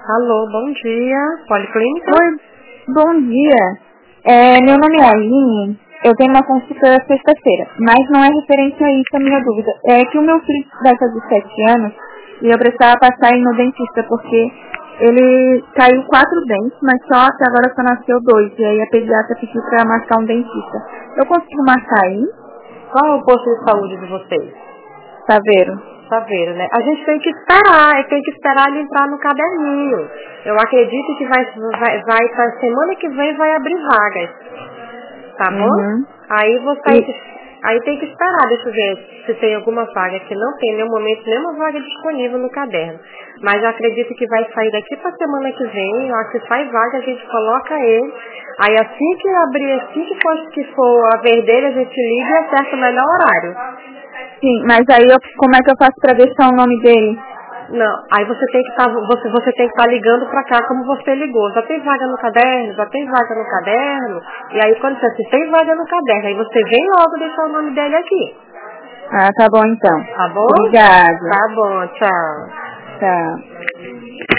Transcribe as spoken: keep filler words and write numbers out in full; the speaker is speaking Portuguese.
Alô, bom dia. Policlínica? Oi, bom dia. É, meu nome é Aline. Eu tenho uma consulta sexta-feira, mas não é referente a isso a minha dúvida. É que o meu filho vai fazer sete anos e eu precisava passar aí no dentista, porque ele caiu quatro dentes, mas só até agora só nasceu dois. E aí a pediatra pediu para marcar um dentista. Eu consigo marcar aí? Qual é o posto de saúde de vocês? Saveiro. Saveiro, né? A gente tem que esperar, tem que esperar ele entrar no caderninho. Eu acredito que vai, vai, vai pra semana que vem vai abrir vagas. Tá bom? Uhum. Aí você E, aí tem que esperar, deixa eu ver se tem alguma vaga que não tem, no momento, nenhuma vaga disponível no caderno. Mas eu acredito que vai sair daqui pra semana que vem, eu acho que sai vaga, a gente coloca ele. Aí assim que abrir, assim que for, que for a vez dele, a gente liga e acerta o melhor horário. sim, mas aí eu, como é que eu faço para deixar o nome dele? Não, aí você tem que estar você, você tem que estar ligando pra cá como você ligou. Já tem vaga no caderno, já tem vaga no caderno. E aí quando você assim, tem vaga no caderno, aí você vem logo deixar o nome dele aqui. Ah, tá bom então. Tá bom? Obrigada. Tá bom, tchau. Tchau.